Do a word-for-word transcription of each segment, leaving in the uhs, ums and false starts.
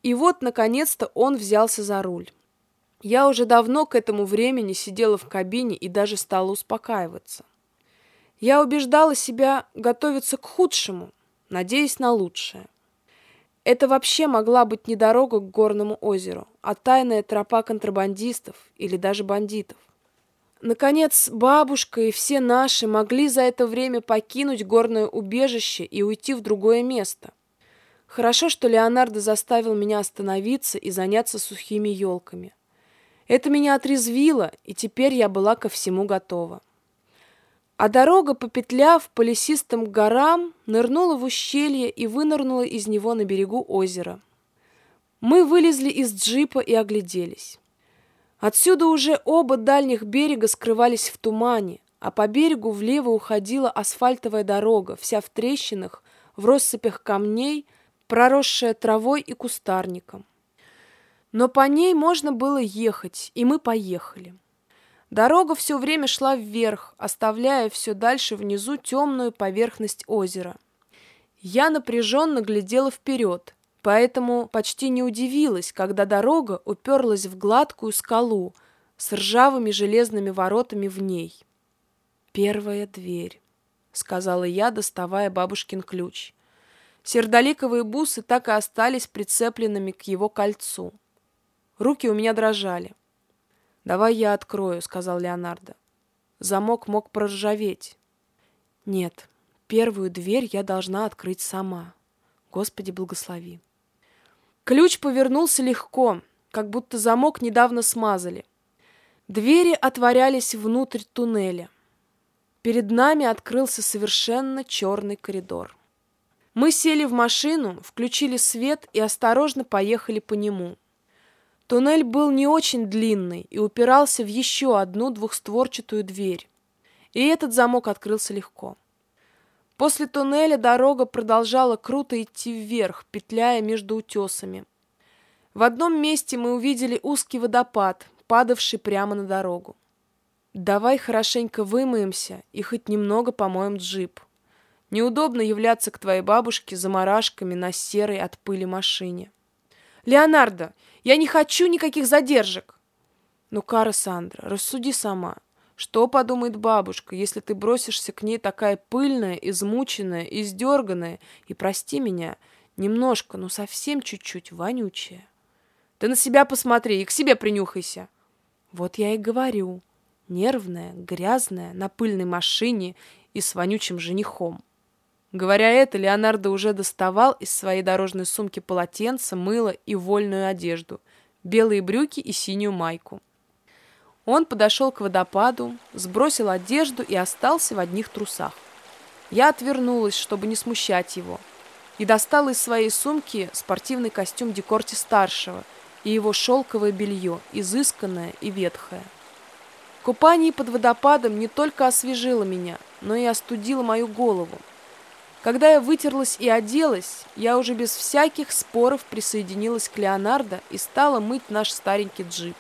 И вот, наконец-то, он взялся за руль. Я уже давно к этому времени сидела в кабине и даже стала успокаиваться. Я убеждала себя готовиться к худшему, надеясь на лучшее. Это вообще могла быть не дорога к горному озеру, а тайная тропа контрабандистов или даже бандитов. Наконец, бабушка и все наши могли за это время покинуть горное убежище и уйти в другое место. Хорошо, что Леонардо заставил меня остановиться и заняться сухими елками. Это меня отрезвило, и теперь я была ко всему готова. А дорога, попетляв по лесистым горам, нырнула в ущелье и вынырнула из него на берегу озера. Мы вылезли из джипа и огляделись. Отсюда уже оба дальних берега скрывались в тумане, а по берегу влево уходила асфальтовая дорога, вся в трещинах, в россыпях камней, проросшая травой и кустарником. Но по ней можно было ехать, и мы поехали. Дорога все время шла вверх, оставляя все дальше внизу темную поверхность озера. Я напряженно глядела вперед, поэтому почти не удивилась, когда дорога уперлась в гладкую скалу с ржавыми железными воротами в ней. «Первая дверь», — сказала я, доставая бабушкин ключ. Сердоликовые бусы так и остались прицепленными к его кольцу. Руки у меня дрожали. «Давай я открою», — сказал Леонардо. Замок мог проржаветь. «Нет, первую дверь я должна открыть сама. Господи, благослови». Ключ повернулся легко, как будто замок недавно смазали. Двери отворялись внутрь туннеля. Перед нами открылся совершенно черный коридор. Мы сели в машину, включили свет и осторожно поехали по нему. Туннель был не очень длинный и упирался в еще одну двухстворчатую дверь. И этот замок открылся легко. После туннеля дорога продолжала круто идти вверх, петляя между утесами. В одном месте мы увидели узкий водопад, падавший прямо на дорогу. «Давай хорошенько вымоемся и хоть немного помоем джип. Неудобно являться к твоей бабушке заморашками на серой от пыли машине». «Леонардо, я не хочу никаких задержек!» «Ну, Кара Сандра, рассуди сама. Что подумает бабушка, если ты бросишься к ней такая пыльная, измученная, издерганная и, прости меня, немножко, ну совсем чуть-чуть вонючая? Ты на себя посмотри и к себе принюхайся!» «Вот я и говорю. Нервная, грязная, на пыльной машине и с вонючим женихом». Говоря это, Леонардо уже доставал из своей дорожной сумки полотенце, мыло и вольную одежду, белые брюки и синюю майку. Он подошел к водопаду, сбросил одежду и остался в одних трусах. Я отвернулась, чтобы не смущать его, и достала из своей сумки спортивный костюм Декорти-старшего и его шелковое белье, изысканное и ветхое. Купание под водопадом не только освежило меня, но и остудило мою голову. Когда я вытерлась и оделась, я уже без всяких споров присоединилась к Леонардо и стала мыть наш старенький джип.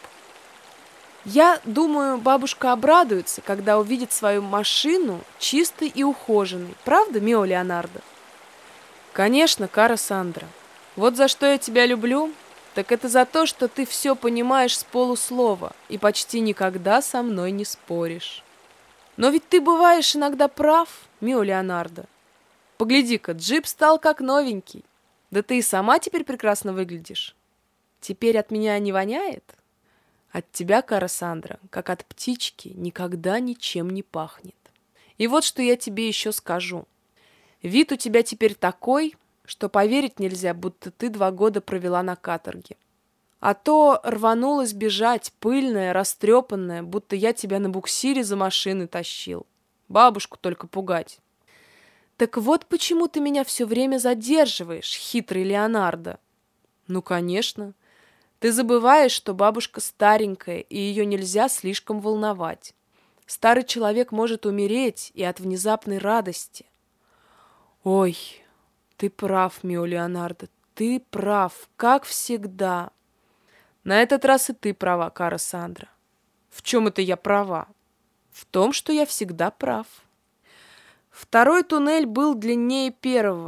Я думаю, бабушка обрадуется, когда увидит свою машину чистой и ухоженной. Правда, мио Леонардо? Конечно, Кара Сандра. Вот за что я тебя люблю, так это за то, что ты все понимаешь с полуслова и почти никогда со мной не споришь. Но ведь ты бываешь иногда прав, мио Леонардо. Погляди-ка, джип стал как новенький. Да ты и сама теперь прекрасно выглядишь. Теперь от меня не воняет? От тебя, Кара Сандра, как от птички, никогда ничем не пахнет. И вот что я тебе еще скажу. Вид у тебя теперь такой, что поверить нельзя, будто ты два года провела на каторге. А то рванулась бежать, пыльная, растрепанная, будто я тебя на буксире за машиной тащил. Бабушку только пугать. Так вот почему ты меня все время задерживаешь, хитрый Леонардо. Ну, конечно. Ты забываешь, что бабушка старенькая, и ее нельзя слишком волновать. Старый человек может умереть и от внезапной радости. Ой, ты прав, мио Леонардо, ты прав, как всегда. На этот раз и ты права, Кара Сандра. В чем это я права? В том, что я всегда прав. Второй туннель был длиннее первого,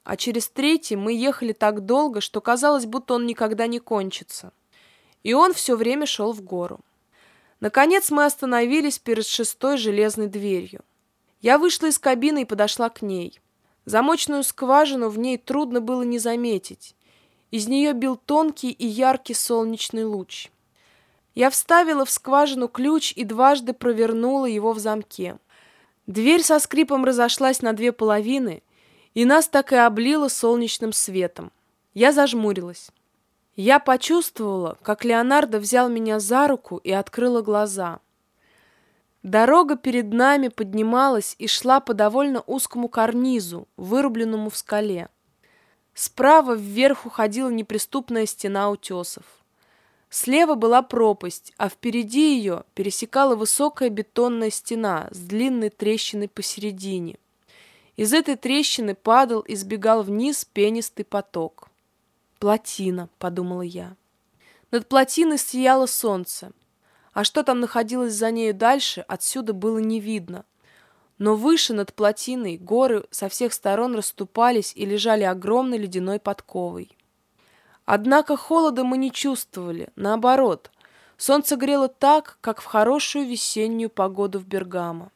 а через третий мы ехали так долго, что казалось, будто он никогда не кончится. И он все время шел в гору. Наконец мы остановились перед шестой железной дверью. Я вышла из кабины и подошла к ней. Замочную скважину в ней трудно было не заметить. Из нее бил тонкий и яркий солнечный луч. Я вставила в скважину ключ и дважды провернула его в замке. Дверь со скрипом разошлась на две половины, и нас так и облило солнечным светом. Я зажмурилась. Я почувствовала, как Леонардо взял меня за руку и открыла глаза. Дорога перед нами поднималась и шла по довольно узкому карнизу, вырубленному в скале. Справа вверх уходила неприступная стена утесов. Слева была пропасть, а впереди ее пересекала высокая бетонная стена с длинной трещиной посередине. Из этой трещины падал и сбегал вниз пенистый поток. «Плотина», — подумала я. Над плотиной сияло солнце. А что там находилось за нею дальше, отсюда было не видно. Но выше над плотиной горы со всех сторон расступались и лежали огромной ледяной подковой. Однако холода мы не чувствовали, наоборот. Солнце грело так, как в хорошую весеннюю погоду в Бергамо.